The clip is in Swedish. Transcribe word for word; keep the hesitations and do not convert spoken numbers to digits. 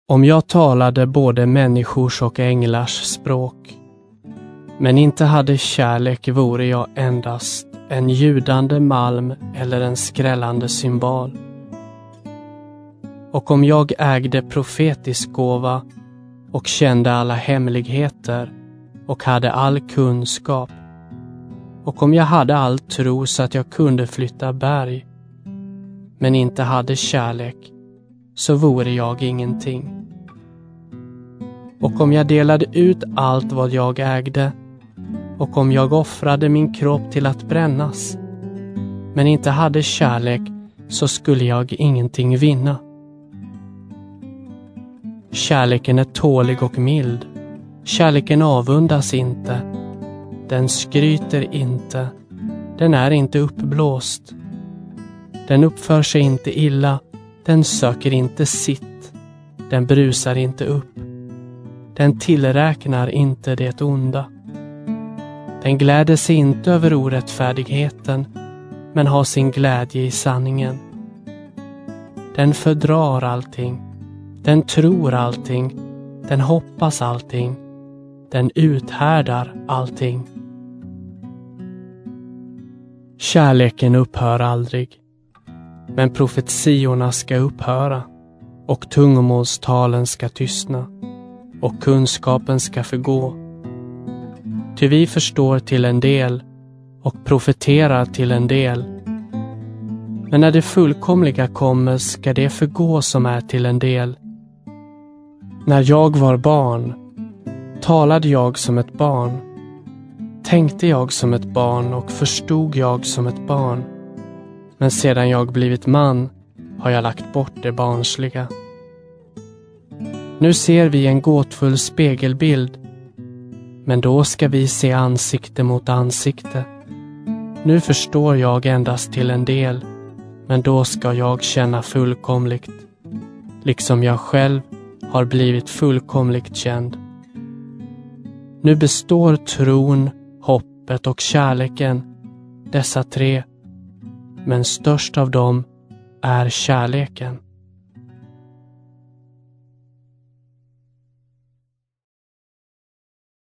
Om jag talade både människors och änglars språk, men inte hade kärlek, vore jag endast en ljudande malm eller en skrällande cymbal. Och om jag ägde profetisk gåva och kände alla hemligheter och hade all kunskap, och om jag hade all tro så att jag kunde flytta berg, men inte hade kärlek, så vore jag ingenting. Och om jag delade ut allt vad jag ägde, och om jag offrade min kropp till att brännas, men inte hade kärlek, så skulle jag ingenting vinna. Kärleken är tålig och mild. Kärleken avundas inte. Den skryter inte. Den är inte uppblåst. Den uppför sig inte illa. Den söker inte sitt. Den brusar inte upp. Den tillräknar inte det onda. Den gläder sig inte över orättfärdigheten, men har sin glädje i sanningen. Den fördrar allting. Den tror allting. Den hoppas allting. Den uthärdar allting. Kärleken upphör aldrig. Men profetiorna ska upphöra, och tungomålstalen ska tystna, och kunskapen ska förgå. Ty vi förstår till en del och profeterar till en del. Men när det fullkomliga kommer ska det förgå som är till en del. När jag var barn talade jag som ett barn, tänkte jag som ett barn och förstod jag som ett barn. Men sedan jag blivit man har jag lagt bort det barnsliga. Nu ser vi en gåtfull spegelbild, men då ska vi se ansikte mot ansikte. Nu förstår jag endast till en del, men då ska jag känna fullkomligt, liksom jag själv har blivit fullkomligt känd. Nu består tron, hoppet och kärleken, dessa tre, men störst av dem är kärleken.